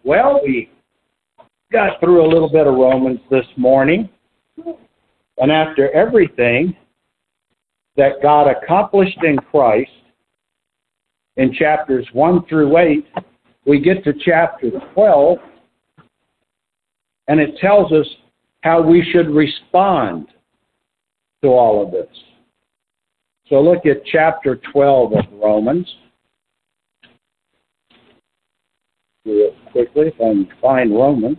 Well, we got through a little bit of Romans this morning, and after everything that God accomplished in Christ in chapters 1 through 8, we get to chapter 12, and it tells us how we should respond to all of this. So look at chapter 12 of Romans. Real quickly, if I can find Romans.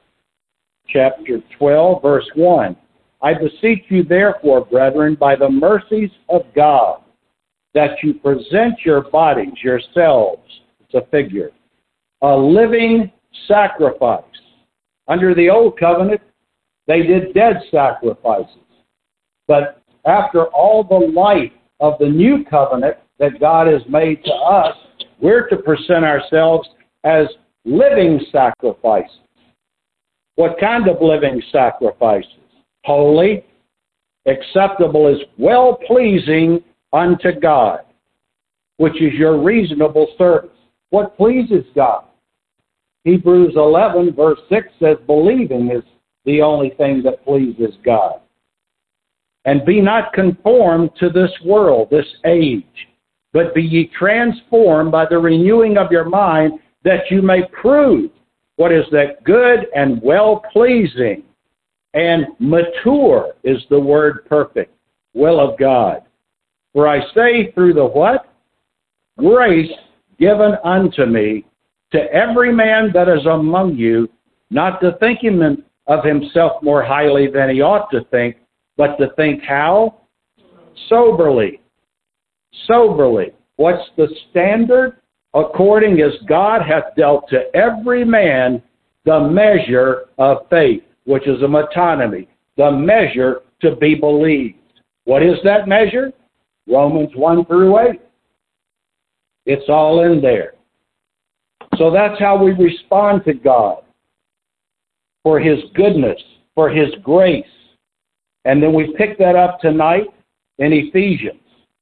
Chapter 12, verse 1. I beseech you therefore, brethren, by the mercies of God, that you present your bodies, yourselves, it's a figure, a living sacrifice. Under the old covenant, they did dead sacrifices. But after all the life of the new covenant that God has made to us, we're to present ourselves as living sacrifices. What kind of living sacrifices? Holy, acceptable as well-pleasing unto God, which is your reasonable service. What pleases God? Hebrews 11, verse 6 says, believing is the only thing that pleases God. And be not conformed to this world, this age, but be ye transformed by the renewing of your mind, that you may prove what is that good and well-pleasing and mature is the word perfect, will of God. For I say through the what? Grace given unto me, to every man that is among you, not to think of himself more highly than he ought to think, but to think how? Soberly. Soberly. What's the standard? According as God hath dealt to every man the measure of faith, which is a metonymy, the measure to be believed. What is that measure? Romans 1 through 8. It's all in there. So that's how we respond to God, for His goodness, for His grace. And then we pick that up tonight in Ephesians.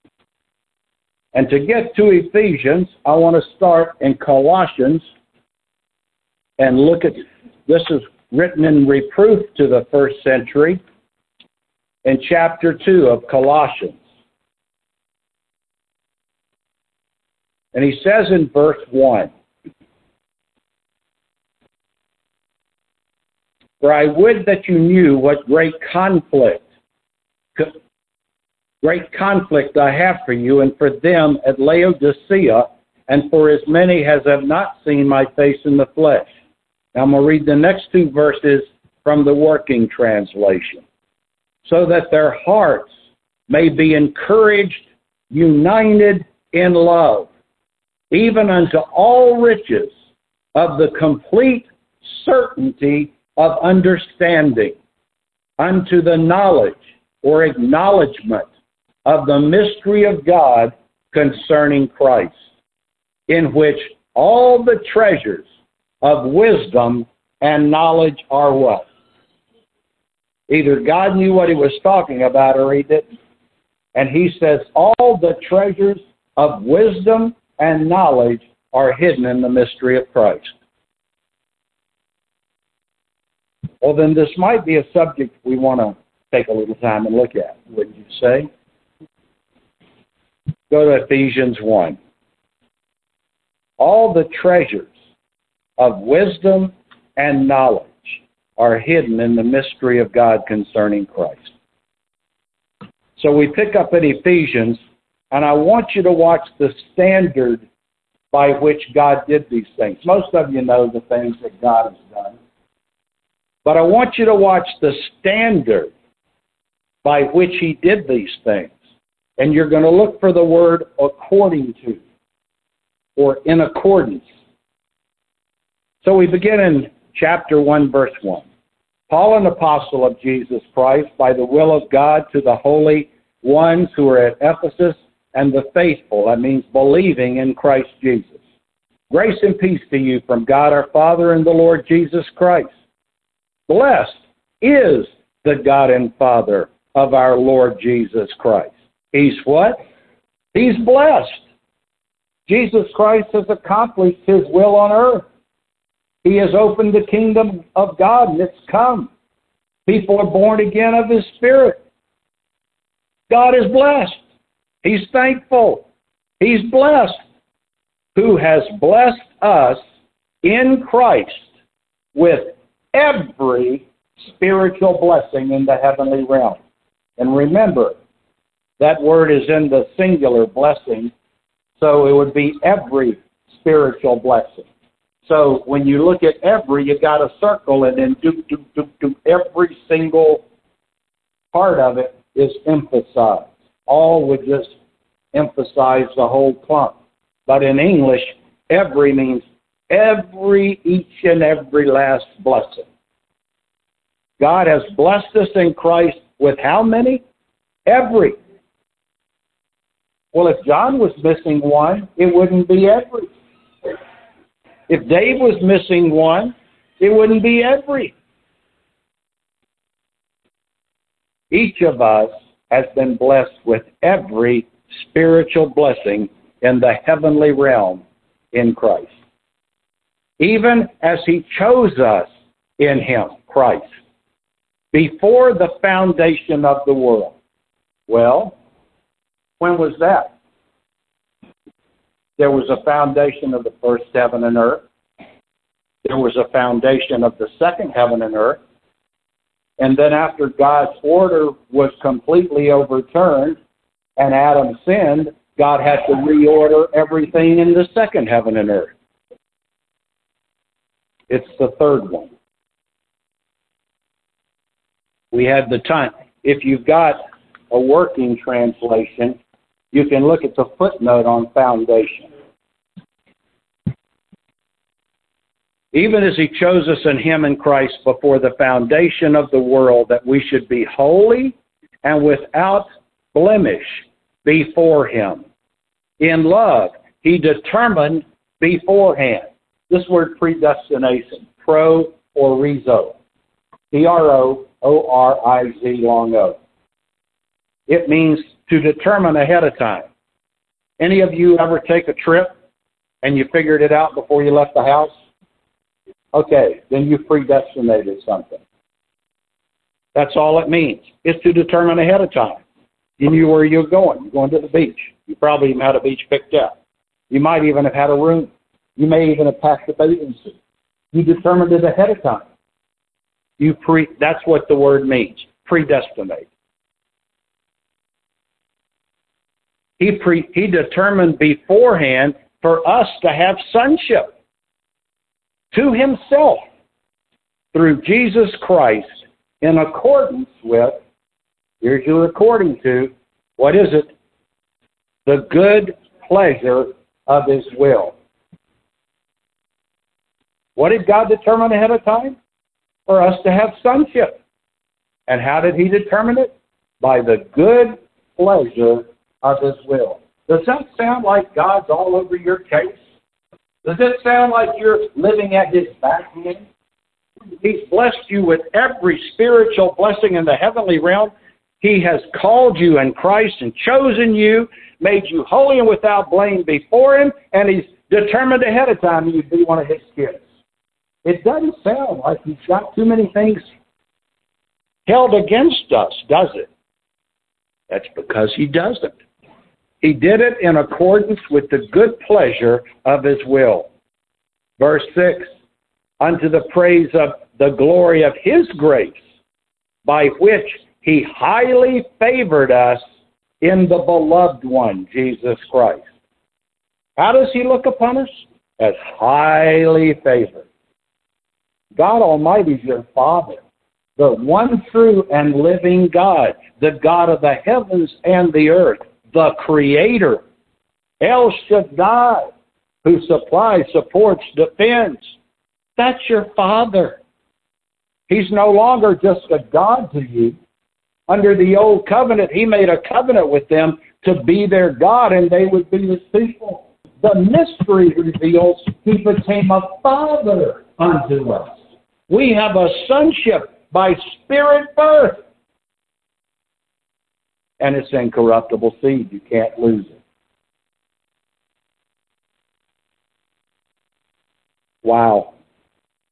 And to get to Ephesians, I want to start in Colossians and look at, this is written in reproof to the first century, in chapter 2 of Colossians. And he says in verse 1, for I would that you knew what great conflict I have for you and for them at Laodicea, and for as many as have not seen my face in the flesh. Now I'm going to read the next two verses from the Working Translation. So that their hearts may be encouraged, united in love, even unto all riches of the complete certainty of understanding, unto the knowledge or acknowledgement of the mystery of God concerning Christ, in which all the treasures of wisdom and knowledge are what? Either God knew what He was talking about or He didn't. And He says all the treasures of wisdom and knowledge are hidden in the mystery of Christ. Well, then this might be a subject we want to take a little time and look at, wouldn't you say? Go to Ephesians 1. All the treasures of wisdom and knowledge are hidden in the mystery of God concerning Christ. So we pick up at Ephesians, and I want you to watch the standard by which God did these things. Most of you know the things that God has done. But I want you to watch the standard by which He did these things. And you're going to look for the word according to, or in accordance. So we begin in chapter 1, verse 1. Paul, an apostle of Jesus Christ, by the will of God, to the holy ones who are at Ephesus, and the faithful, that means believing in Christ Jesus. Grace and peace to you from God our Father and the Lord Jesus Christ. Blessed is the God and Father of our Lord Jesus Christ. He's what? He's blessed. Jesus Christ has accomplished His will on earth. He has opened the kingdom of God, and it's come. People are born again of His Spirit. God is blessed. He's thankful. He's blessed. Who has blessed us in Christ with every spiritual blessing in the heavenly realm. And remember, that word is in the singular, blessing, so it would be every spiritual blessing. So when you look at every, you got to circle it, and every single part of it is emphasized. All would just emphasize the whole clump. But in English, every means every, each and every last blessing. God has blessed us in Christ with how many? Every. Well, if John was missing one, it wouldn't be every. If Dave was missing one, it wouldn't be every. Each of us has been blessed with every spiritual blessing in the heavenly realm in Christ. Even as He chose us in Him, Christ, before the foundation of the world. Well, when was that? There was a foundation of the first heaven and earth. There was a foundation of the second heaven and earth. And then after God's order was completely overturned and Adam sinned, God had to reorder everything in the second heaven and earth. It's the third one. We had the time. If you've got a working translation, you can look at the footnote on foundation. Even as He chose us in Him in Christ before the foundation of the world, that we should be holy and without blemish before Him. In love, He determined beforehand. This word predestination, pro or rezo. P-R-O-O-R-I-Z long O. It means to determine ahead of time. Any of you ever take a trip and you figured it out before you left the house? Okay, then you predestinated something. That's all it means. It's to determine ahead of time. You knew where you're going. You're going to the beach. You probably even had a beach picked out. You might even have had a room. You may even have packed a bathing suit. You determined it ahead of time. That's what the word means, predestinate. He determined beforehand for us to have sonship to Himself through Jesus Christ in accordance with, here's your according to, what is it? The good pleasure of His will. What did God determine ahead of time? For us to have sonship. And how did He determine it? By the good pleasure of His will. Does that sound like God's all over your case? Does it sound like you're living at His backhand? He's blessed you with every spiritual blessing in the heavenly realm. He has called you in Christ and chosen you, made you holy and without blame before Him, and He's determined ahead of time you'd be one of His kids. It doesn't sound like He's got too many things held against us, does it? That's because He doesn't. He did it in accordance with the good pleasure of His will. Verse 6, unto the praise of the glory of His grace, by which He highly favored us in the beloved one, Jesus Christ. How does He look upon us? As highly favored. God Almighty is your Father, the one true and living God, the God of the heavens and the earth, the Creator, El Shaddai, who supplies, supports, defends. That's your Father. He's no longer just a God to you. Under the old covenant, He made a covenant with them to be their God, and they would be His people. The mystery reveals He became a Father unto us. We have a sonship by spirit birth. And it's incorruptible seed. You can't lose it. Wow.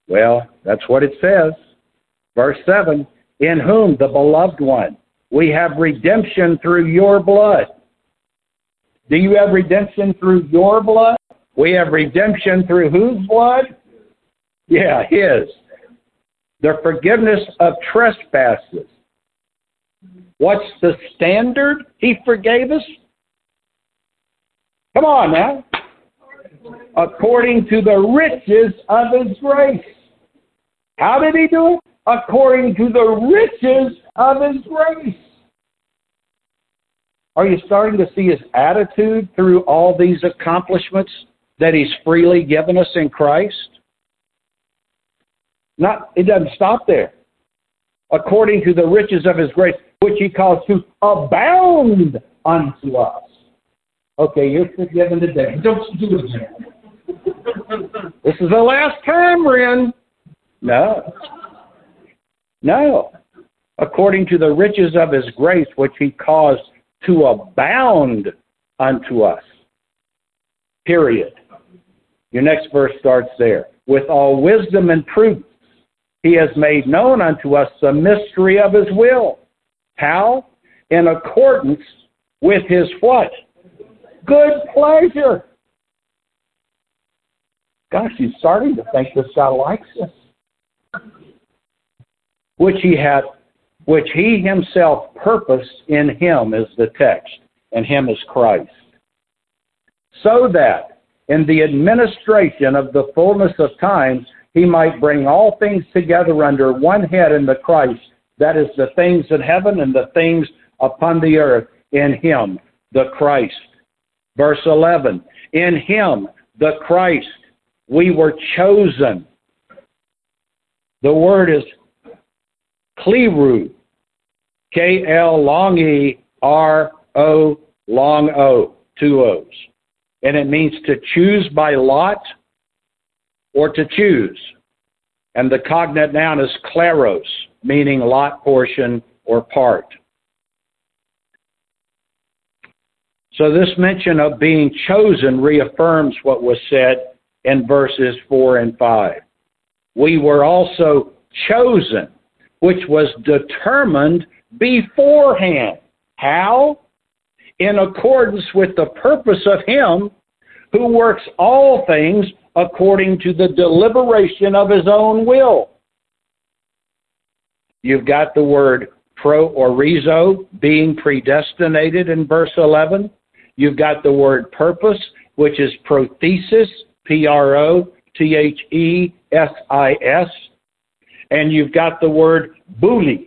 Well, that's what it says. Verse 7, in whom, the beloved one, we have redemption through your blood. Do you have redemption through your blood? We have redemption through whose blood? Yeah, his. The forgiveness of trespasses. What's the standard he forgave us? Come on now. According to the riches of his grace. How did he do it? According to the riches of his grace. Are you starting to see his attitude through all these accomplishments that he's freely given us in Christ? It doesn't stop there. According to the riches of his grace, which he caused to abound unto us. Okay, you're forgiven today. Don't do it again. This is the last time, Ren. No. According to the riches of his grace, which he caused to abound unto us. Period. Your next verse starts there. With all wisdom and prudence, he has made known unto us the mystery of his will. How? In accordance with his what? Good pleasure. Gosh, he's starting to think this guy likes us. Which he himself purposed in him is the text, and him is Christ. So that in the administration of the fullness of times, he might bring all things together under one head in the Christ, that is the things in heaven and the things upon the earth, in him, the Christ. Verse 11, in him, the Christ, we were chosen. The word is kleru, K-L long E, R-O long O, two O's. And it means to choose by lot or to choose. And the cognate noun is kleros, meaning lot, portion, or part. So this mention of being chosen reaffirms what was said in verses 4 and 5. We were also chosen, which was determined beforehand. How? In accordance with the purpose of him who works all things according to the deliberation of his own will. You've got the word proorizo, being predestinated in verse 11. You've got the word purpose, which is prothesis, P-R-O-T-H-E-S-I-S. And you've got the word boule,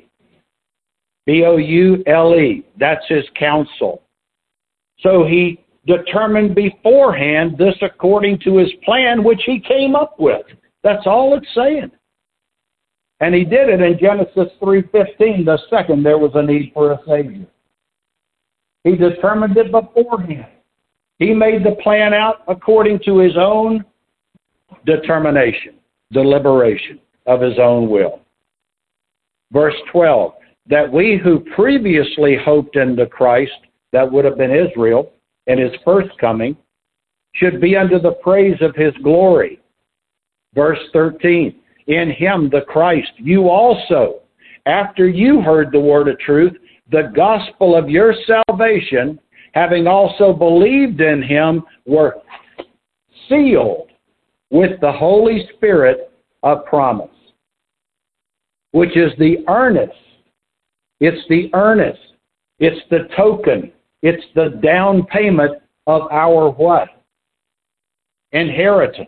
B-O-U-L-E. That's his counsel. So he determined beforehand this according to his plan, which he came up with. That's all it's saying. And he did it in Genesis 3:15, the second there was a need for a Savior. He determined it beforehand. He made the plan out according to his own determination, deliberation of his own will. Verse 12, that we who previously hoped in the Christ, that would have been Israel, in his first coming, should be unto the praise of his glory. Verse 13, in him, the Christ, you also, after you heard the word of truth, the gospel of your salvation, having also believed in him, were sealed with the Holy Spirit of promise, which is the earnest. It's the earnest. It's the token. It's the down payment of our what? Inheritance.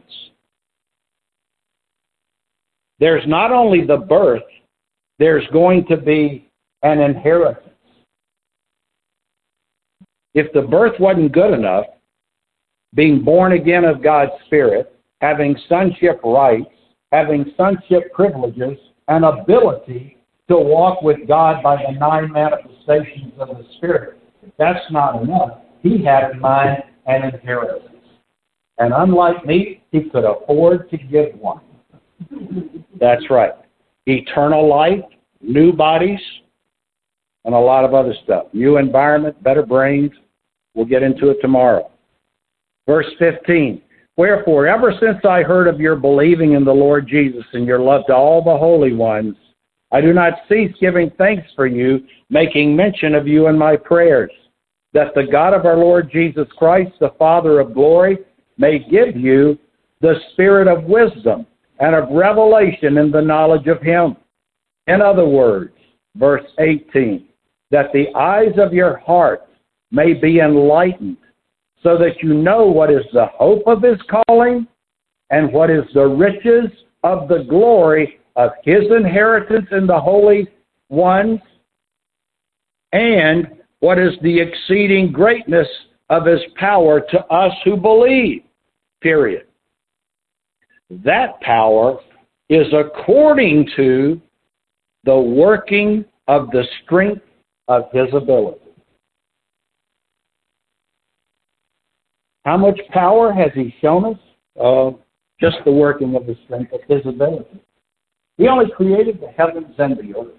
There's not only the birth, there's going to be an inheritance. If the birth wasn't good enough, being born again of God's Spirit, having sonship rights, having sonship privileges, and ability to walk with God by the 9 manifestations of the Spirit, that's not enough. He had in mind an inheritance. And unlike me, he could afford to give one. That's right. Eternal life, new bodies, and a lot of other stuff. New environment, better brains. We'll get into it tomorrow. Verse 15, Wherefore, ever since I heard of your believing in the Lord Jesus and your love to all the holy ones, I do not cease giving thanks for you, making mention of you in my prayers, that the God of our Lord Jesus Christ, the Father of glory, may give you the spirit of wisdom and of revelation in the knowledge of him. In other words, verse 18, that the eyes of your heart may be enlightened, so that you know what is the hope of his calling and what is the riches of the glory of his inheritance in the holy ones, and what is the exceeding greatness of his power to us who believe, period. That power is according to the working of the strength of his ability. How much power has he shown us? Just the working of the strength of his ability. He only created the heavens and the earth.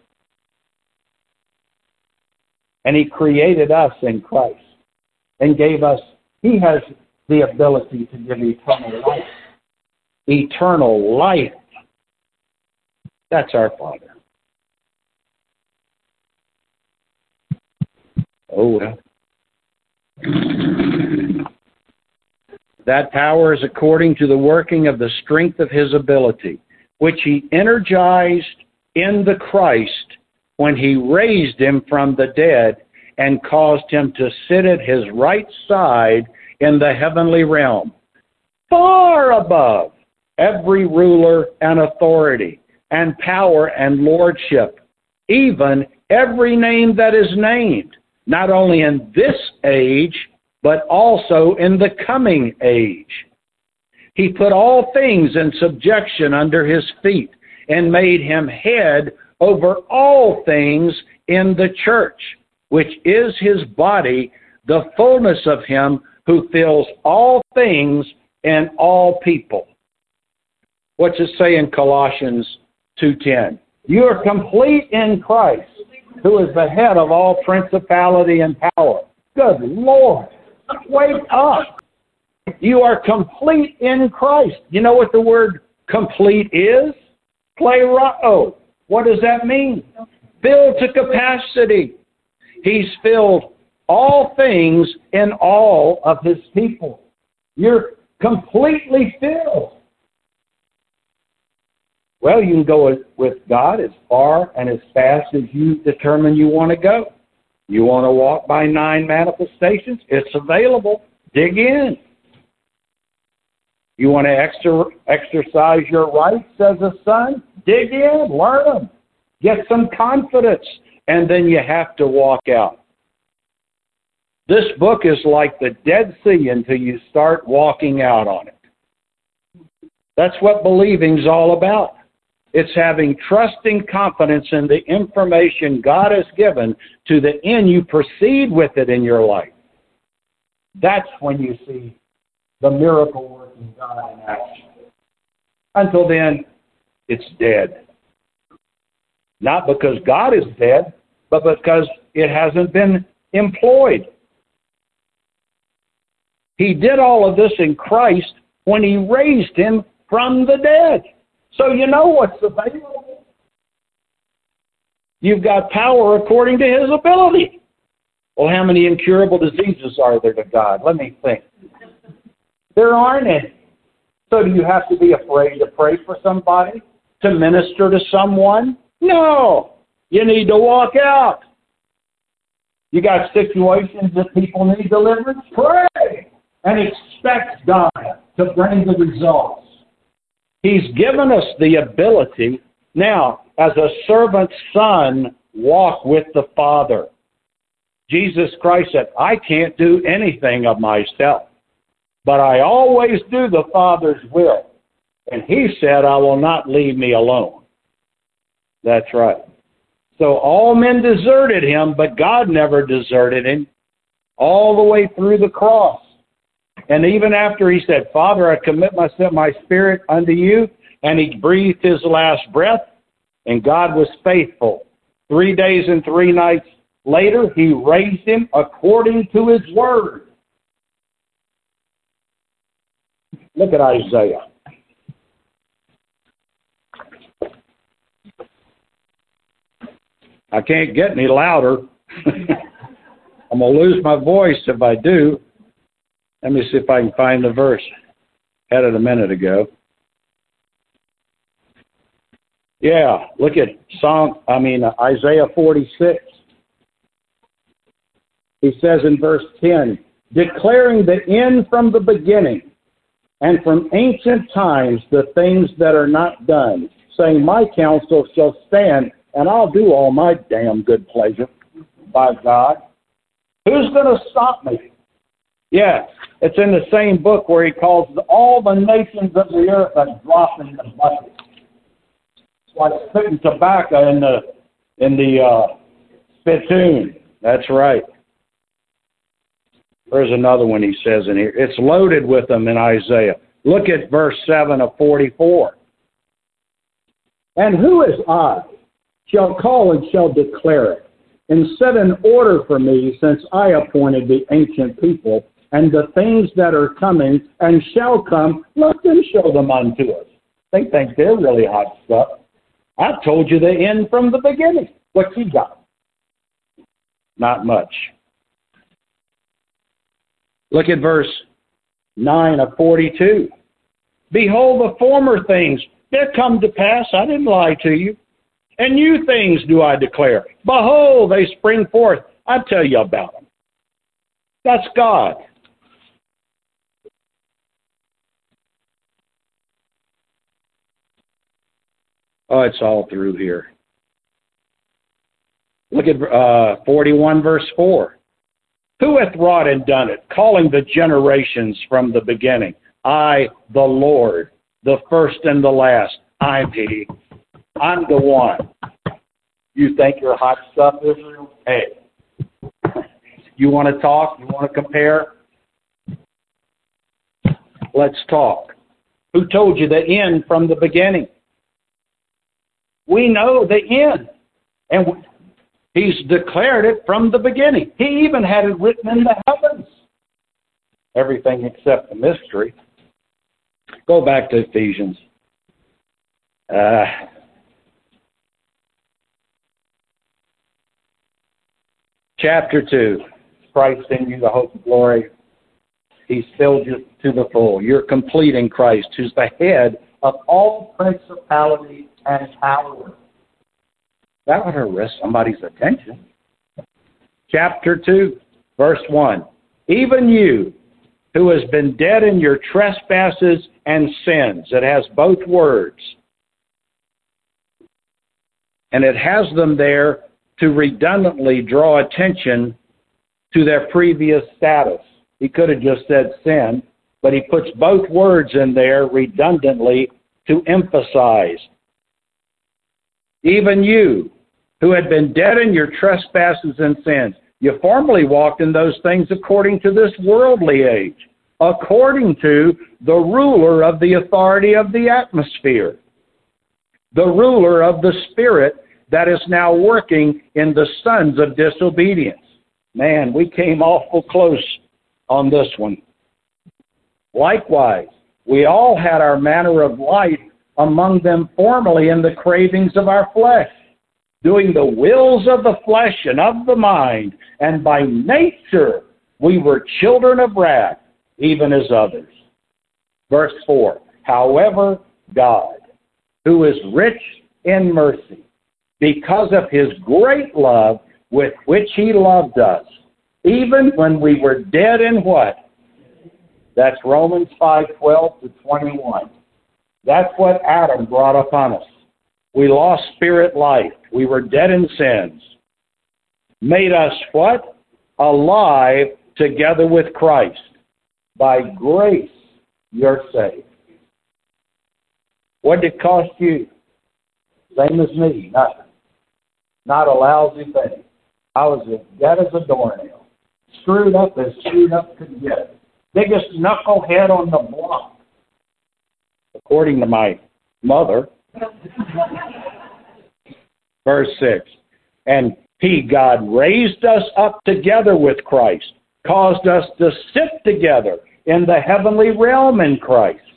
And he created us in Christ and gave us, he has the ability to give eternal life. Eternal life. That's our Father. Oh, well. That power is according to the working of the strength of his ability, which he energized in the Christ when he raised him from the dead and caused him to sit at his right side in the heavenly realm, far above every ruler and authority and power and lordship, even every name that is named, not only in this age, but also in the coming age. He put all things in subjection under his feet and made him head over all things in the church, which is his body, the fullness of him who fills all things in all people. What's it say in Colossians 2:10? You are complete in Christ, who is the head of all principality and power. Good Lord, wake up. You are complete in Christ. You know what the word complete is? Plerao. What does that mean? Filled to capacity. He's filled all things in all of his people. You're completely filled. Well, you can go with God as far and as fast as you determine you want to go. You want to walk by 9 manifestations? It's available. Dig in. You want to exercise your rights as a son? Dig in. Learn them. Get some confidence. And then you have to walk out. This book is like the Dead Sea until you start walking out on it. That's what believing's all about. It's having trusting confidence in the information God has given to the end you proceed with it in your life. That's when you see the miracle working God in action. Until then, it's dead. Not because God is dead, but because it hasn't been employed. He did all of this in Christ when he raised him from the dead. So you know what's available. You've got power according to his ability. Well, how many incurable diseases are there to God? Let me think. There aren't any. So do you have to be afraid to pray for somebody? To minister to someone? No. You need to walk out. You got situations that people need deliverance? Pray and expect God to bring the results. He's given us the ability. Now, as a servant son, walk with the Father. Jesus Christ said, I can't do anything of myself, but I always do the Father's will. And he said, I will not leave me alone. That's right. So all men deserted him, but God never deserted him all the way through the cross. And even after he said, Father, I commit my spirit unto you, and he breathed his last breath, and God was faithful. 3 days and 3 nights later, he raised him according to his word. Look at Isaiah. I can't get any louder. I'm going to lose my voice if I do. Let me see if I can find the verse. Had it a minute ago. Yeah, look at Isaiah 46. He says in verse 10, declaring the end from the beginning, and from ancient times the things that are not done, saying, my counsel shall stand, and I'll do all my damn good pleasure. By God. Who's going to stop me? Yeah, it's in the same book where he calls all the nations of the earth a drop in the bucket. It's like spitting tobacco in the spittoon. That's right. There's another one he says in here. It's loaded with them in Isaiah. Look at verse 7 of 44. And who is I shall call and shall declare it, and set an order for me, since I appointed the ancient people, and the things that are coming and shall come, let them show them unto us. They think they're really hot stuff. I told you the end from the beginning. What you got? Not much. Look at verse 9 of 42. Behold, the former things, they're come to pass. I didn't lie to you. And new things do I declare. Behold, they spring forth. I tell you about them. That's God. Oh, it's all through here. Look at 41 verse 4. Who hath wrought and done it, calling the generations from the beginning? I, the Lord, the first and the last. I'm He. I'm the one. You think you're hot stuff, Israel? Hey. You want to talk? You want to compare? Let's talk. Who told you the end from the beginning? We know the end. And He's declared it from the beginning. He even had it written in the heavens. Everything except the mystery. Go back to Ephesians. Chapter 2. Christ in you, the hope of glory. He's filled you to the full. You're complete in Christ, who's the head of all principality and power. That would arrest somebody's attention. Chapter 2, verse 1. Even you, who has been dead in your trespasses and sins. It has both words. And it has them there to redundantly draw attention to their previous status. He could have just said sin, but he puts both words in there redundantly to emphasize. Even you, who had been dead in your trespasses and sins, you formerly walked in those things according to this worldly age, according to the ruler of the authority of the atmosphere, the ruler of the spirit that is now working in the sons of disobedience. Man, we came awful close on this one. Likewise, we all had our manner of life among them formerly in the cravings of our flesh, doing the wills of the flesh and of the mind, and by nature we were children of wrath, even as others. Verse 4, however, God, who is rich in mercy, because of His great love with which He loved us, even when we were dead in what? That's Romans 5:12 to 21. That's what Adam brought upon us. We lost spirit life. We were dead in sins. Made us what? Alive together with Christ. By grace, you're saved. What did it cost you? Same as me, nothing. Not a lousy thing. I was as dead as a doornail. Screwed up as screwed up could get. Biggest knucklehead on the block. According to my mother. Verse 6. And He, God, raised us up together with Christ, caused us to sit together in the heavenly realm in Christ.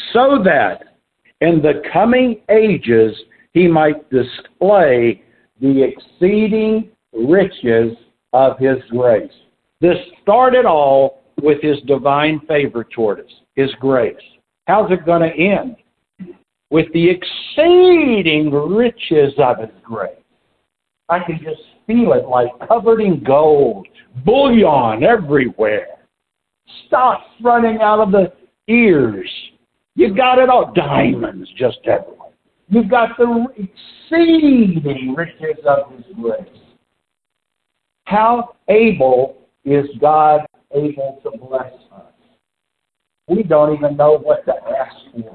so that in the coming ages he might display the exceeding riches of his grace. This started all with his divine favor toward us, his grace. How's it going to end? With the exceeding riches of his grace. I can just feel it like covered in gold, bullion everywhere, stocks running out of the ears. You've got it all, diamonds just everywhere. You've got the exceeding riches of his grace. How able is God able to bless us? We don't even know what to ask for.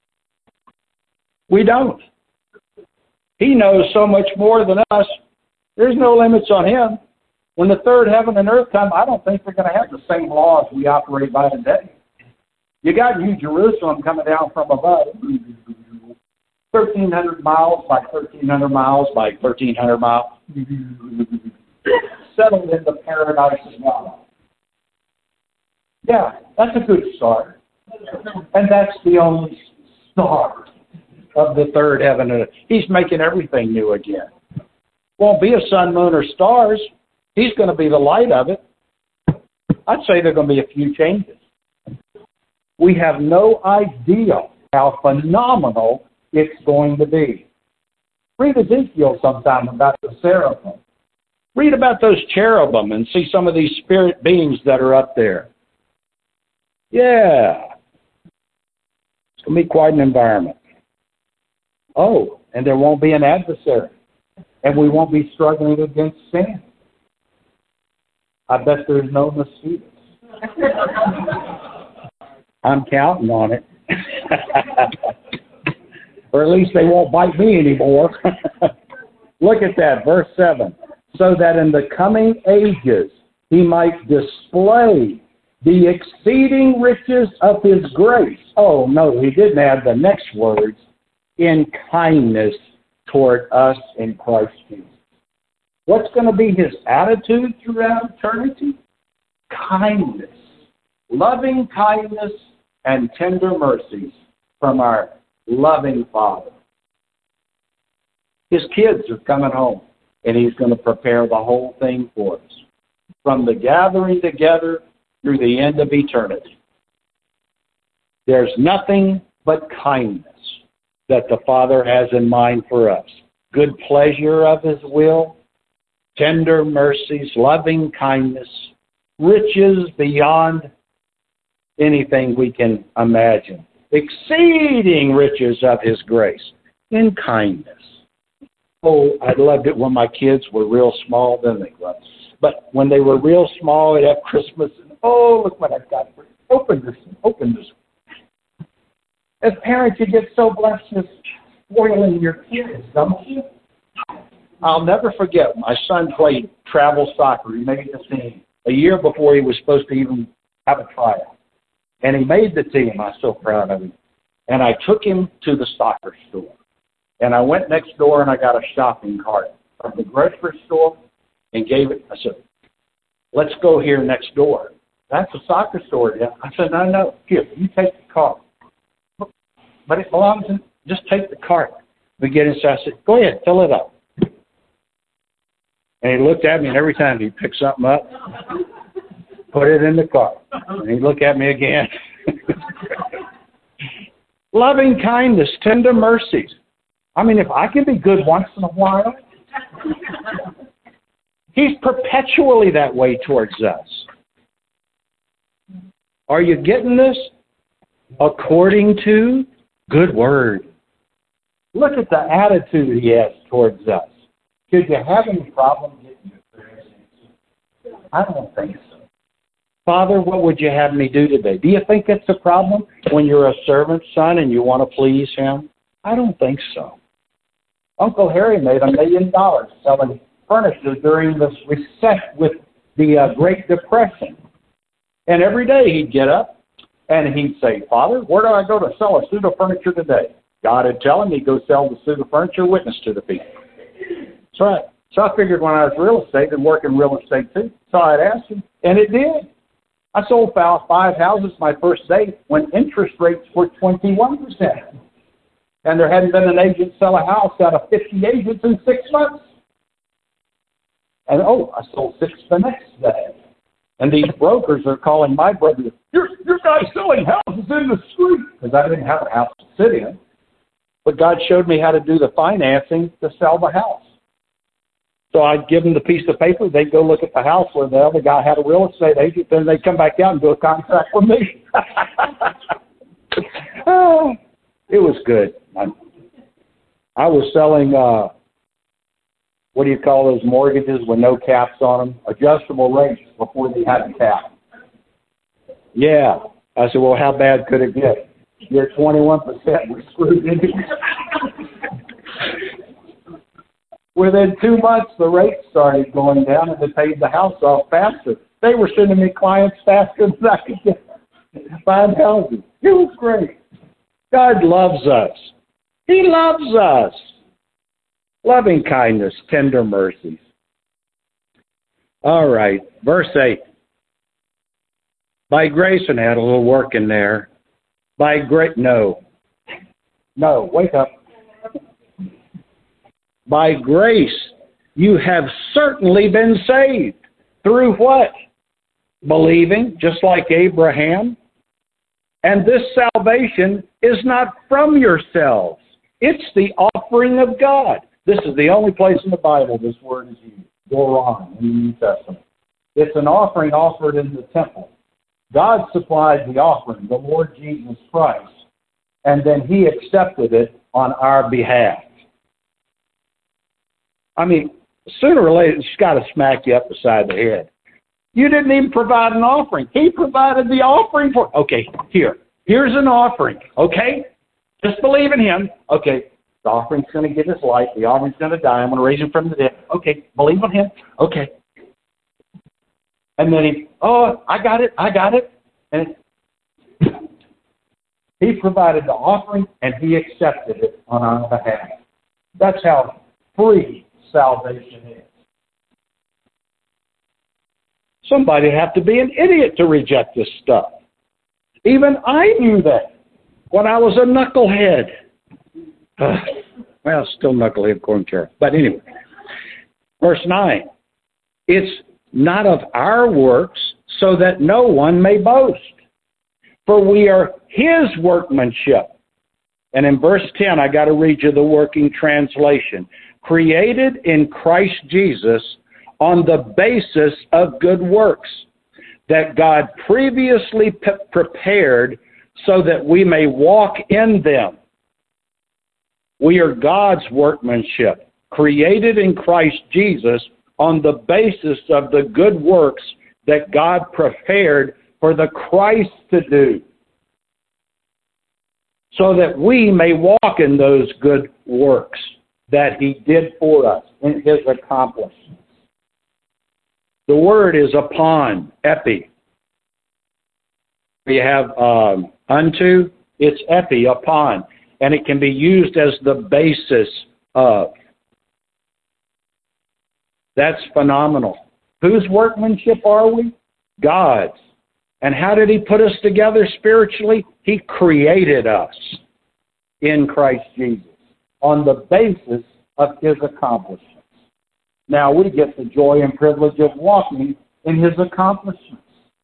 We don't. He knows so much more than us. There's no limits on him. When the third heaven and earth come, I don't think they're going to have the same laws we operate by today. You got New Jerusalem coming down from above. 1,300 miles by 1,300 miles by 1,300 miles. Settled into paradise of God. Yeah, that's a good start. And that's the only start of the third heaven. He's making everything new again. Won't be a sun, moon, or stars. He's going to be the light of it. I'd say there are going to be a few changes. We have no idea how phenomenal it's going to be. Read Ezekiel sometime about the seraphim. Read about those cherubim and see some of these spirit beings that are up there. Yeah. It's going to be quite an environment. Oh, and there won't be an adversary. And we won't be struggling against sin. I bet there's no mosquitoes. I'm counting on it. Or at least they won't bite me anymore. Look at that, verse 7. So that in the coming ages he might display the exceeding riches of his grace. Oh, no, he didn't add the next words. In kindness toward us in Christ Jesus. What's going to be his attitude throughout eternity? Kindness. Loving kindness and tender mercies from our loving Father. His kids are coming home, and he's going to prepare the whole thing for us. From the gathering together through the end of eternity. There's nothing but kindness that the Father has in mind for us. Good pleasure of his will, tender mercies, loving kindness, riches beyond anything we can imagine, exceeding riches of his grace in kindness. Oh, I loved it when my kids were real small, didn't they, Glenn? But when they were real small, they'd have Christmas, and oh, look what I've got for you. Open this. As parents, you get so blessed with spoiling your kids, don't you? I'll never forget, my son played travel soccer. He made the team a year before he was supposed to even have a tryout. And he made the team. I'm so proud of him. And I took him to the soccer store. And I went next door and I got a shopping cart from the grocery store and gave it. I said, let's go here next door. That's a soccer store, yeah. I said, no. Here, you take the cart. But it belongs in, just take the cart. We get inside. I said, go ahead, fill it up. And he looked at me, and every time he'd pick something up, put it in the cart. And he'd look at me again. Loving kindness, tender mercies. I mean, if I can be good once in a while, he's perpetually that way towards us. Are you getting this? According to good word. Look at the attitude he has towards us. Could you have any problem getting your prayers answered? I don't think so. Father, what would you have me do today? Do you think it's a problem when you're a servant's son and you want to please him? I don't think so. Uncle Harry made $1 million selling furniture during the Great Depression. And every day he'd get up and he'd say, Father, where do I go to sell a suit of furniture today? God would tell him he'd go sell the suit of furniture, witness to the people. That's right. So I figured when I was real estate and working real estate too, so I'd ask him, and it did. I sold 5 houses my first day when interest rates were 21%. And there hadn't been an agent sell a house out of 50 agents in 6 months. And I sold 6 the next day. And these brokers are calling my brother, your guy's selling houses in the street. Because I didn't have a house to sit in. But God showed me how to do the financing to sell the house. So I'd give them the piece of paper. They'd go look at the house where the other guy had a real estate agent. Then they'd come back out and do a contract with me. It was good. I was selling, what do you call those mortgages with no caps on them? Adjustable rates before they had a cap. Yeah. I said, well, how bad could it get? You're 21%. We're screwed into it. Within 2 months, the rates started going down, and they paid the house off faster. They were sending me clients faster than I could get 5 houses. It was great. God loves us. He loves us. Loving kindness, tender mercies. All right, verse 8. By grace, and I had a little work in there. By grace, no, wake up. By grace, you have certainly been saved. Through what? Believing, just like Abraham. And this salvation is not from yourselves. It's the offering of God. This is the only place in the Bible this word is used. Doron in the New Testament. It's an offering offered in the temple. God supplied the offering, the Lord Jesus Christ, and then He accepted it on our behalf. I mean, sooner or later, it's got to smack you up beside the head. You didn't even provide an offering. He provided the offering for. Okay, here's an offering. Okay, just believe in Him. Okay, the offering's going to give His life. The offering's going to die. I'm going to raise Him from the dead. Okay, believe in Him. Okay. And then I got it. And He provided the offering, and He accepted it on our behalf. That's how free salvation is. Somebody have to be an idiot to reject this stuff. Even I knew that when I was a knucklehead. Well, still knucklehead according to her. But anyway, verse 9. It's not of our works, so that no one may boast. For we are His workmanship. And in verse 10, I got to read you the working translation. Created in Christ Jesus on the basis of good works that God previously prepared so that we may walk in them. We are God's workmanship, created in Christ Jesus on the basis of the good works that God prepared for the Christ to do, so that we may walk in those good works that He did for us in His accomplishments. The word is upon, epi. We have unto, it's epi, upon, and it can be used as the basis of. That's phenomenal. Whose workmanship are we? God's. And how did He put us together spiritually? He created us in Christ Jesus on the basis of His accomplishments. Now we get the joy and privilege of walking in His accomplishments.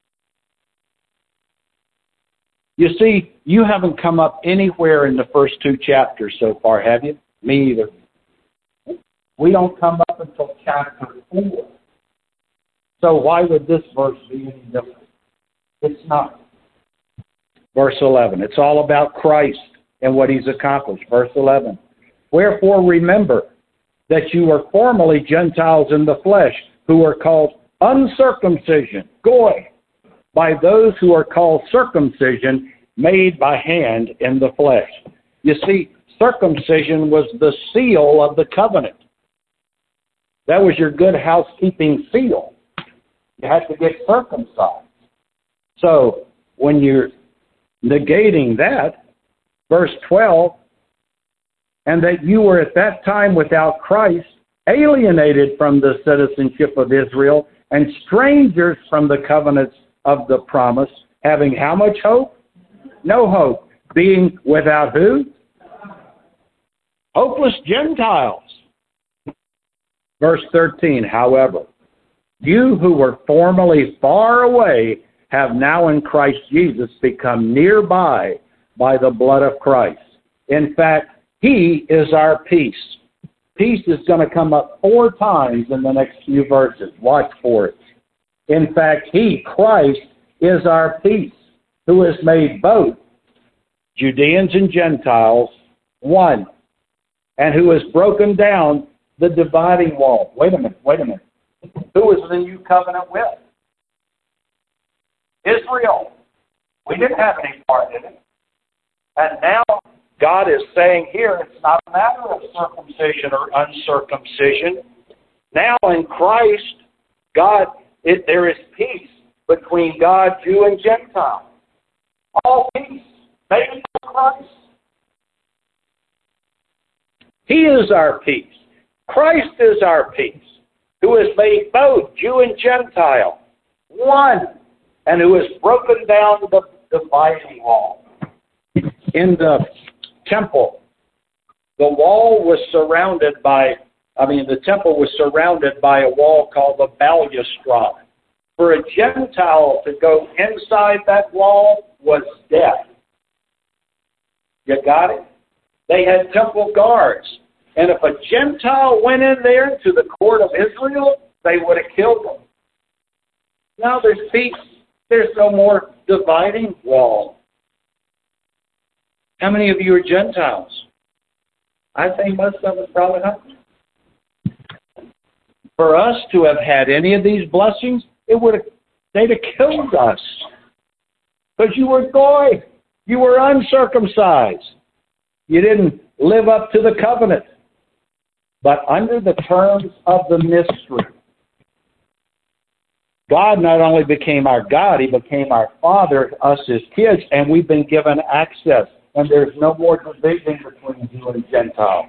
You see, you haven't come up anywhere in the first 2 chapters so far, have you? Me either. We don't come up until chapter 4. So why would this verse be any different? It's not. Verse 11. It's all about Christ and what He's accomplished. Verse 11. Wherefore remember that you were formerly Gentiles in the flesh, who are called uncircumcision, goy, by those who are called circumcision, made by hand in the flesh. You see, circumcision was the seal of the covenant. That was your good housekeeping seal. You had to get circumcised. So when you're negating that, verse 12, and that you were at that time without Christ, alienated from the citizenship of Israel, and strangers from the covenants of the promise, having how much hope? No hope. Being without who? Hopeless Gentiles. Verse 13, however, you who were formerly far away have now in Christ Jesus become nearby by the blood of Christ. In fact, He is our peace. Peace is going to come up 4 times in the next few verses. Watch for it. In fact, He, Christ, is our peace, who has made both Judeans and Gentiles one, and who has broken down the dividing wall. Wait a minute. Who is the new covenant with? Israel. We didn't have any part in it. And now God is saying here, it's not a matter of circumcision or uncircumcision. Now in Christ, there is peace between God, Jew, and Gentile. All peace made in Christ. He is our peace. Christ is our peace, who has made both Jew and Gentile one, and who has broken down the dividing wall. In the temple, the temple was surrounded by a wall called the balustrade. For a Gentile to go inside that wall was death. You got it? They had temple guards. And if a Gentile went in there to the court of Israel, they would have killed them. Now there's peace. There's no more dividing wall. How many of you are Gentiles? I think most of us probably not. For us to have had any of these blessings, they'd have killed us. Because you were goy. You were uncircumcised. You didn't live up to the covenant. But under the terms of the mystery, God not only became our God, He became our Father, us His kids, and we've been given access. And there's no more division between Jew and Gentile.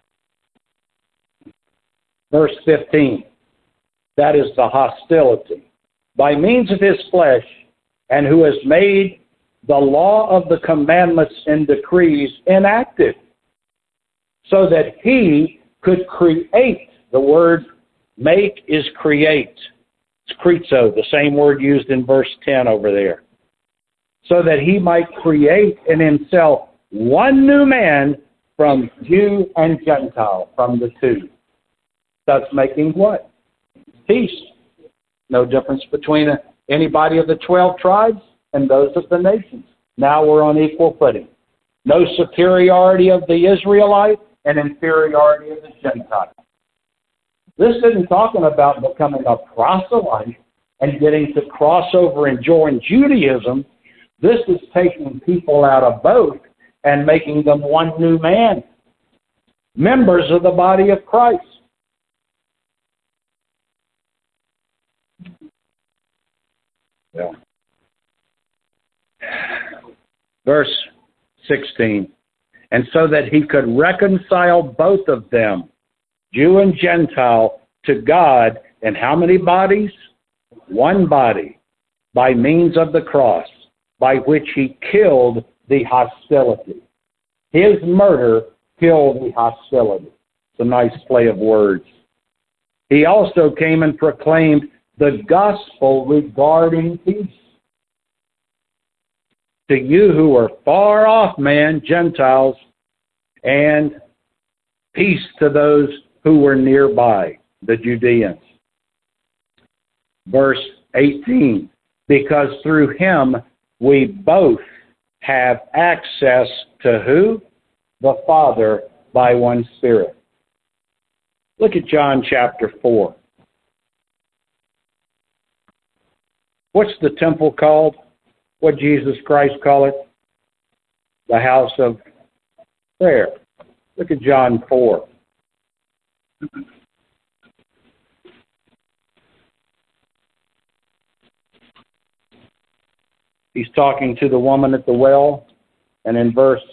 Verse 15, that is the hostility. By means of His flesh, and who has made the law of the commandments and decrees inactive, so that He could create. The word make is create. It's krizo, the same word used in verse 10 over there. So that He might create in Himself one new man from Jew and Gentile, from the two. That's making what? Peace. No difference between anybody of the 12 tribes and those of the nations. Now we're on equal footing. No superiority of the Israelite and inferiority of the Gentile. This isn't talking about becoming a proselyte and getting to cross over and join Judaism. This is taking people out of both and making them one new man, members of the body of Christ. Yeah. Verse 16. And so that He could reconcile both of them, Jew and Gentile, to God in how many bodies? One body, by means of the cross, by which He killed the hostility. His murder killed the hostility. It's a nice play of words. He also came and proclaimed the gospel regarding peace. To you who are far off, Gentiles, and peace to those who were nearby, the Judeans. Verse 18, because through Him we both have access to who? The Father by one Spirit. Look at John chapter 4. What's the temple called? What Jesus Christ called it? The house of prayer. Look at John 4. He's talking to the woman at the well, and in verse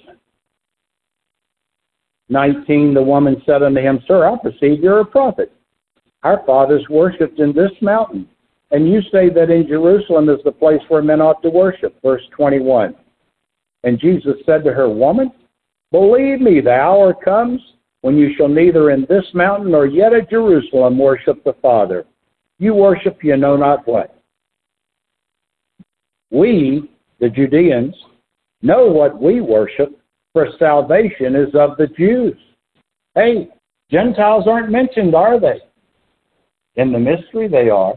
19, the woman said unto Him, Sir, I perceive you're a prophet. Our fathers worshipped in this mountain, And you say that in Jerusalem is the place where men ought to worship. Verse 21. And Jesus said to her, Woman, believe me, the hour comes when you shall neither in this mountain nor yet at Jerusalem worship the Father. You worship you know not what. We, the Judeans, know what we worship, for salvation is of the Jews. Hey, Gentiles aren't mentioned, are they? In the mystery they are.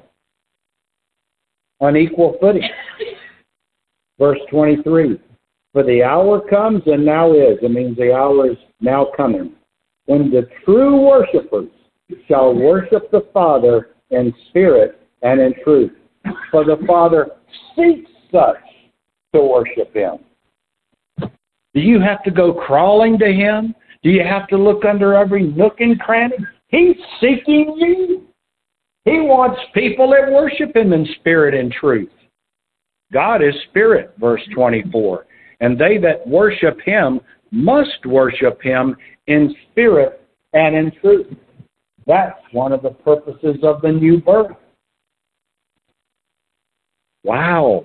On equal footing. Verse 23. For the hour comes and now is. It means the hour is now coming. When the true worshipers shall worship the Father in spirit and in truth. For the Father seeks such to worship Him. Do you have to go crawling to Him? Do you have to look under every nook and cranny? He's seeking you. He wants people that worship Him in spirit and truth. God is spirit, verse 24. And they that worship Him must worship Him in spirit and in truth. That's one of the purposes of the new birth. Wow.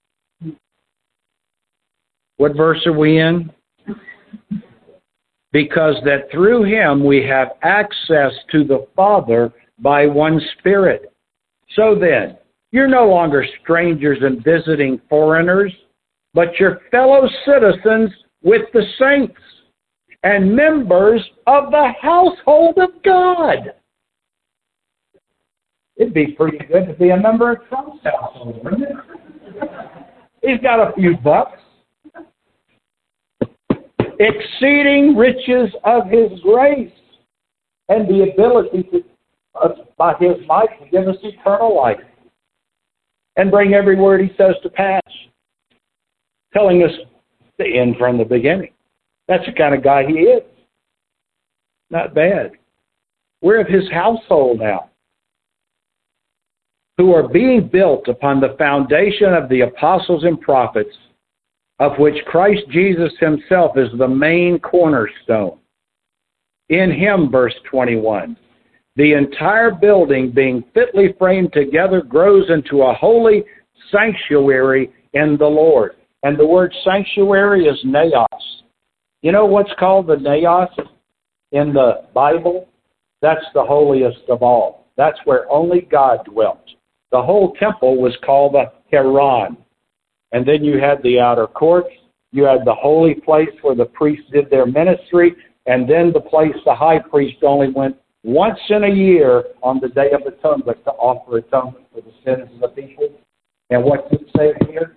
What verse are we in? Because that through Him we have access to the Father by one Spirit. So then, you're no longer strangers and visiting foreigners, but you're fellow citizens with the saints and members of the household of God. It'd be pretty good to be a member of Trump's household, wouldn't it? He's got a few bucks. Exceeding riches of His grace and the ability to, by His might, to give us eternal life and bring every word He says to pass, telling us the end from the beginning. That's the kind of guy He is. Not bad. We're of His household now, who are being built upon the foundation of the apostles and prophets, of which Christ Jesus Himself is the main cornerstone. In Him, verse 21, the entire building being fitly framed together grows into a holy sanctuary in the Lord. And the word sanctuary is naos. You know what's called the naos in the Bible? That's the holiest of all. That's where only God dwelt. The whole temple was called the Heron. And then you had the outer courts, you had the holy place where the priests did their ministry, and then the place the high priest only went once in a year on the Day of Atonement to offer atonement for the sins of the people. And what's it say here?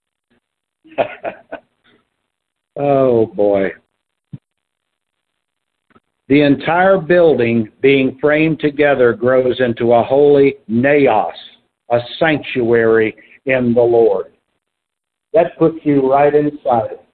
Oh, boy. The entire building being framed together grows into a holy naos, a sanctuary in the Lord. That puts you right inside it.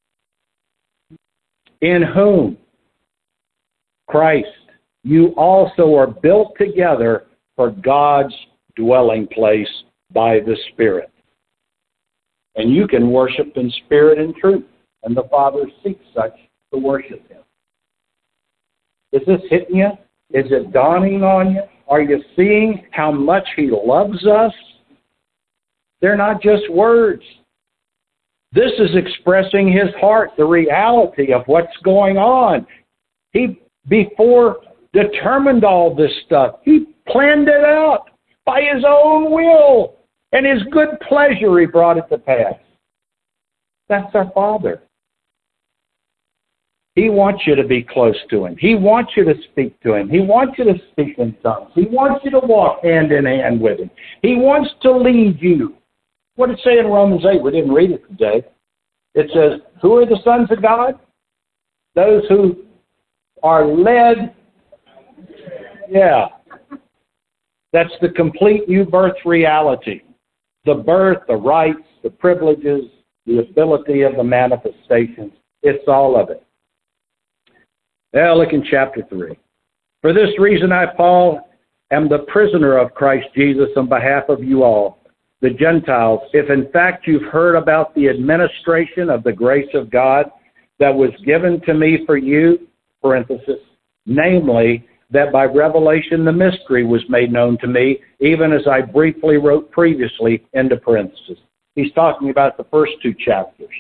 In whom, Christ, you also are built together for God's dwelling place by the Spirit. And you can worship in spirit and truth. And the Father seeks such to worship Him. Is this hitting you? Is it dawning on you? Are you seeing how much He loves us? They're not just words. This is expressing His heart, the reality of what's going on. He, before determined all this stuff, He planned it out by His own will. And His good pleasure He brought it to pass. That's our Father. He wants you to be close to Him. He wants you to speak to Him. He wants you to speak in tongues. He wants you to walk hand in hand with Him. He wants to lead you. What did it say in Romans 8? We didn't read it today. It says, who are the sons of God? Those who are led. Yeah. That's the complete new birth reality. The birth, the rights, the privileges, the ability of the manifestations. It's all of it. Now look in chapter 3. For this reason I, Paul, am the prisoner of Christ Jesus on behalf of you all, the Gentiles, if in fact you've heard about the administration of the grace of God that was given to me for you, parenthesis, namely, that by revelation the mystery was made known to me, even as I briefly wrote previously into parentheses. He's talking about the first two chapters.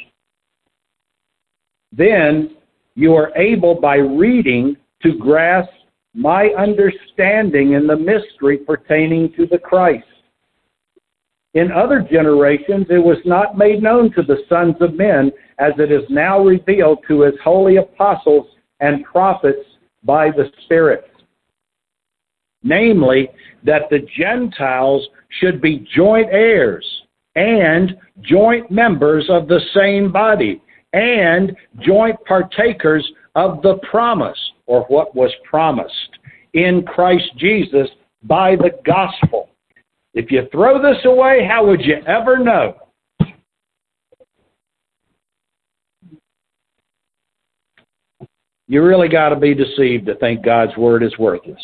Then you are able by reading to grasp my understanding in the mystery pertaining to the Christ. In other generations it was not made known to the sons of men, as it is now revealed to his holy apostles and prophets by the Spirit. Namely, that the Gentiles should be joint heirs and joint members of the same body and joint partakers of the promise, or what was promised, in Christ Jesus by the gospel. If you throw this away, how would you ever know? You really got to be deceived to think God's word is worthless.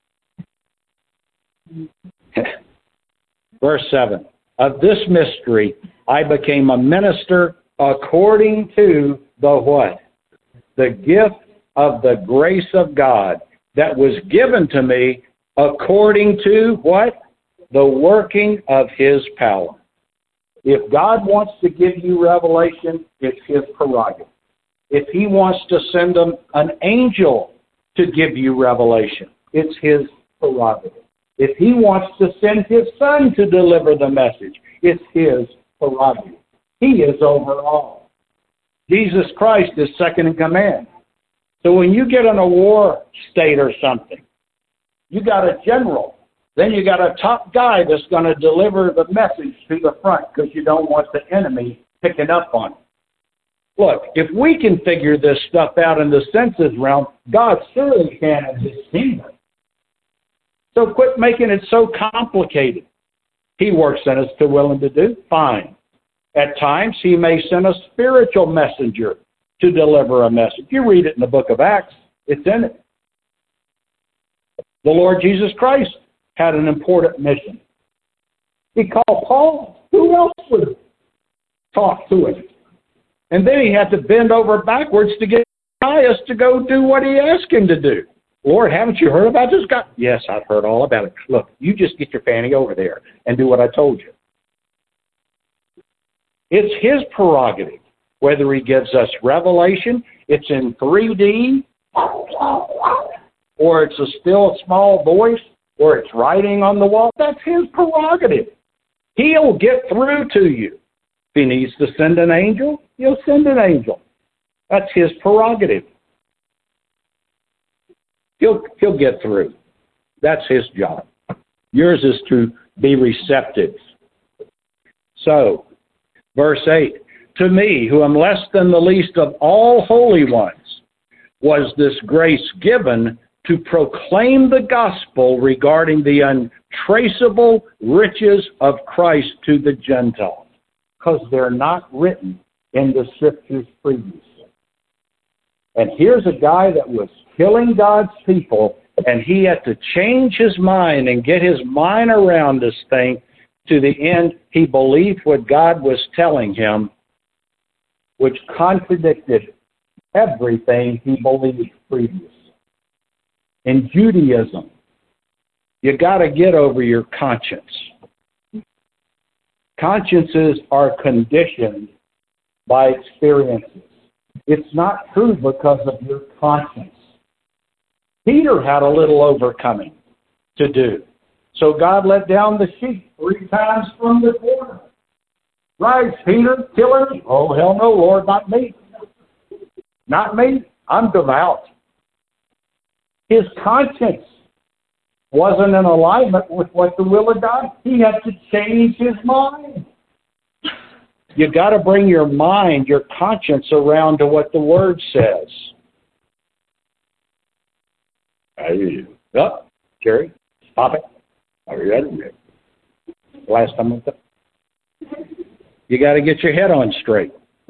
Verse 7. Of this mystery I became a minister according to the what? The gift of the grace of God that was given to me according to what? The working of his power. If God wants to give you revelation, it's his prerogative. If he wants to send an angel to give you revelation, it's his prerogative. If he wants to send his son to deliver the message, it's his prerogative. He is over all. Jesus Christ is second in command. So when you get in a war state or something, you got a general. Then you got a top guy that's going to deliver the message to the front because you don't want the enemy picking up on it. Look, if we can figure this stuff out in the senses realm, God surely can in his kingdom. So quit making it so complicated. He works in us to will and to do. Fine. At times, he may send a spiritual messenger to deliver a message. You read it in the book of Acts. It's in it. The Lord Jesus Christ had an important mission. He called Paul. Who else would talk to him? And then he had to bend over backwards to get Matthias to go do what he asked him to do. Lord, haven't you heard about this guy? Yes, I've heard all about it. Look, you just get your fanny over there and do what I told you. It's his prerogative. Whether he gives us revelation, it's in 3D, or it's a still small voice, or it's writing on the wall, that's his prerogative. He'll get through to you. If he needs to send an angel, he'll send an angel. That's his prerogative. He'll get through. That's his job. Yours is to be receptive. So, verse 8, to me, who am less than the least of all holy ones, was this grace given to proclaim the gospel regarding the untraceable riches of Christ to the Gentiles, because they're not written in the Scriptures previously. And here's a guy that was killing God's people, and he had to change his mind and get his mind around this thing to the end he believed what God was telling him, which contradicted everything he believed previously. In Judaism, you got to get over your conscience. Consciences are conditioned by experiences. It's not true because of your conscience. Peter had a little overcoming to do. So God let down the sheep 3 times from the corner. Rise, Peter, kill him. Oh, hell no, Lord, not me. Not me. I'm devout. His conscience wasn't in alignment with what the will of God. He had to change his mind. You got to bring your mind, your conscience around to what the Word says. Oh, Jerry, stop it. Are you ready? Last time I thought. You got to get your head on straight.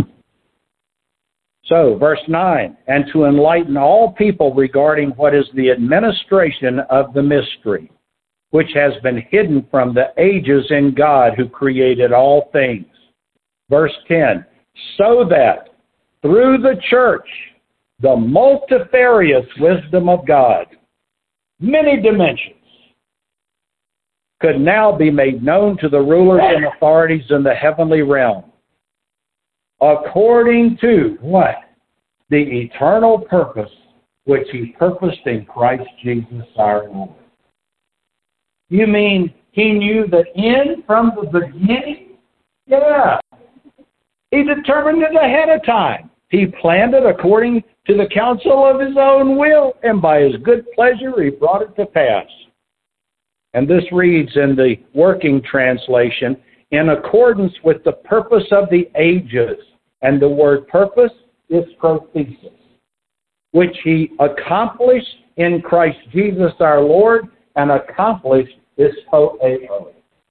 So, verse 9, and to enlighten all people regarding what is the administration of the mystery, which has been hidden from the ages in God who created all things. Verse 10, so that through the church, the multifarious wisdom of God many dimensions, could now be made known to the rulers and authorities in the heavenly realm, according to what? The eternal purpose which He purposed in Christ Jesus our Lord. You mean He knew the end from the beginning? Yeah. He determined it ahead of time. He planned it according to the counsel of His own will, and by His good pleasure He brought it to pass. And this reads in the working translation, in accordance with the purpose of the ages. And the word purpose is prothesis, which He accomplished in Christ Jesus our Lord, and accomplished is Hoeo.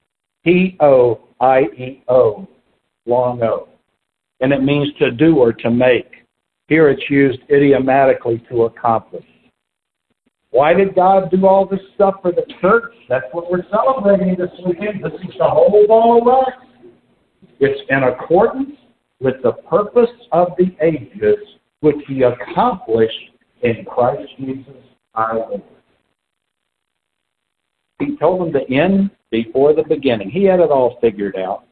P-O-I-E-O, long O. And it means to do or to make. Here it's used idiomatically, to accomplish. Why did God do all this stuff for the church? That's what we're celebrating this weekend. This is the whole ball of wax. It's in accordance with the purpose of the ages, which He accomplished in Christ Jesus our Lord. He told them the end before the beginning. He had it all figured out.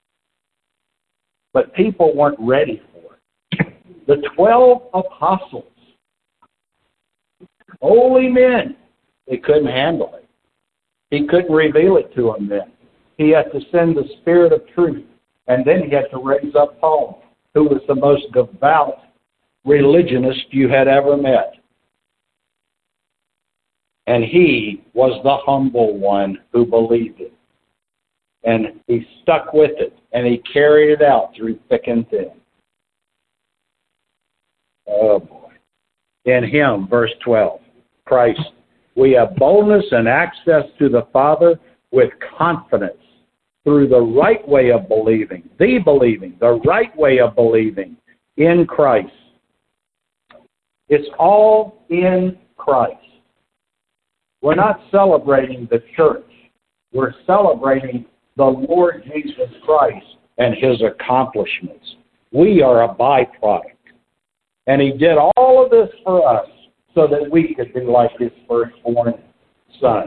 But people weren't ready for it. The 12 apostles, holy men, they couldn't handle it. He couldn't reveal it to them then. He had to send the Spirit of truth. And then He had to raise up Paul, who was the most devout religionist you had ever met. And he was the humble one who believed it. And he stuck with it, and he carried it out through thick and thin. Oh, boy. In Him, verse 12, Christ, we have boldness and access to the Father with confidence through the right way of believing, the right way of believing in Christ. It's all in Christ. We're not celebrating the church. We're celebrating the Lord Jesus Christ and His accomplishments. We are a byproduct. And He did all of this for us so that we could be like His firstborn Son.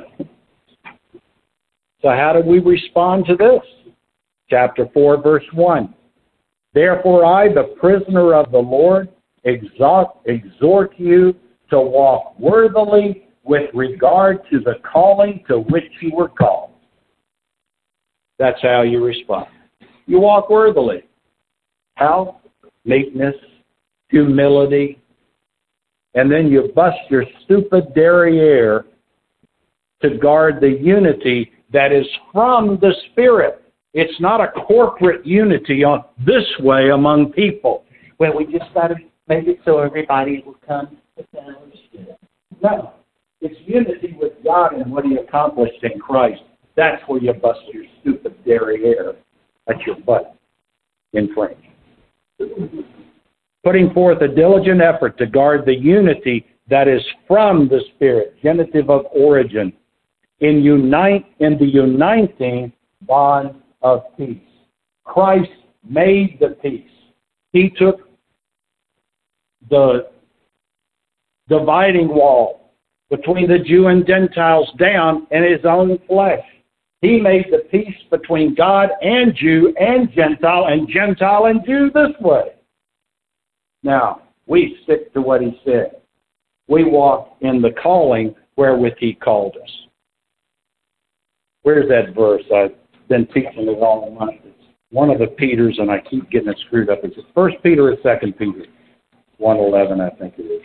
So how do we respond to this? Chapter 4, verse 1. Therefore I, the prisoner of the Lord, exhort you to walk worthily with regard to the calling to which you were called. That's how you respond. You walk worthily. How? Meekness, humility, and then you bust your stupid derriere to guard the unity that is from the Spirit. It's not a corporate unity on this way among people. Well, we just got to make it so everybody will come to fellowship. No. It's unity with God and what He accomplished in Christ. That's where you bust your stupid derriere at your butt in French. Putting forth a diligent effort to guard the unity that is from the Spirit, genitive of origin, in the uniting bond of peace. Christ made the peace. He took the dividing wall between the Jew and Gentiles down in His own flesh. He made the peace between God and Jew and Gentile and Jew this way. Now, we stick to what He said. We walk in the calling wherewith He called us. Where's that verse? I've been teaching it all month. It's one of the Peters, and I keep getting it screwed up. Is it 1 Peter or 2 Peter? 1:11, I think it is.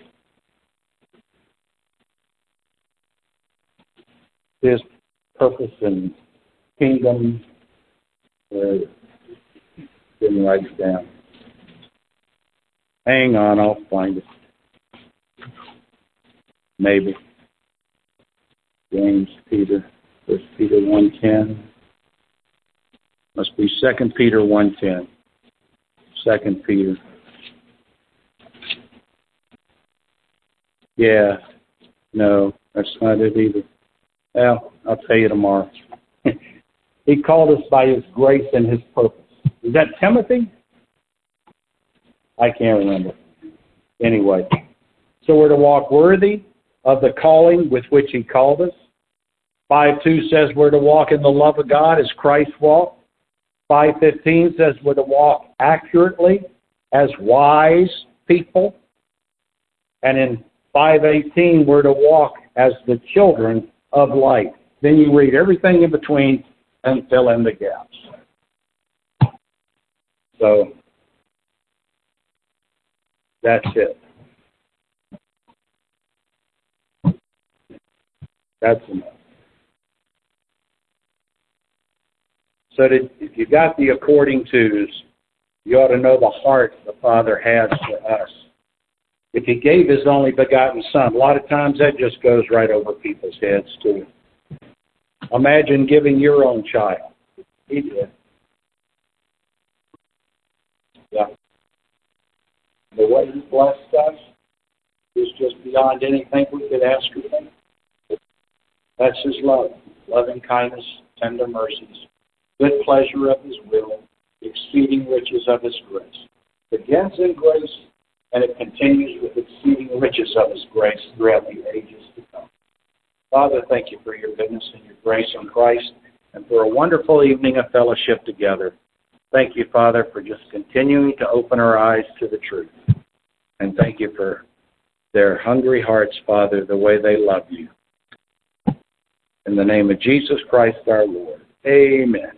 His purpose and kingdom. Didn't write it down. Hang on, I'll find it. Maybe. James, Peter, 1 Peter 1:10. Must be 2 Peter 1:10. 2 Peter. Yeah. No, that's not it either. Well, I'll tell you tomorrow. He called us by His grace and His purpose. Is that Timothy? I can't remember. Anyway, so we're to walk worthy of the calling with which He called us. 5:2 says we're to walk in the love of God as Christ walked. 5:15 says we're to walk accurately as wise people. And in 5:18 we're to walk as the children of light. Then you read everything in between and fill in the gaps. So that's it. That's enough. So that if you got the according tos, you ought to know the heart the Father has for us. If He gave His only begotten Son, a lot of times that just goes right over people's heads too. Imagine giving your own child. He did. Yeah. The way He blessed us is just beyond anything we could ask or think. That's His love, loving kindness, tender mercies, good pleasure of His will, exceeding riches of His grace. It begins in grace, and it continues with exceeding riches of His grace throughout the ages to come. Father, thank You for Your goodness and Your grace in Christ, and for a wonderful evening of fellowship together. Thank You, Father, for just continuing to open our eyes to the truth. And thank You for their hungry hearts, Father, the way they love You. In the name of Jesus Christ our Lord. Amen.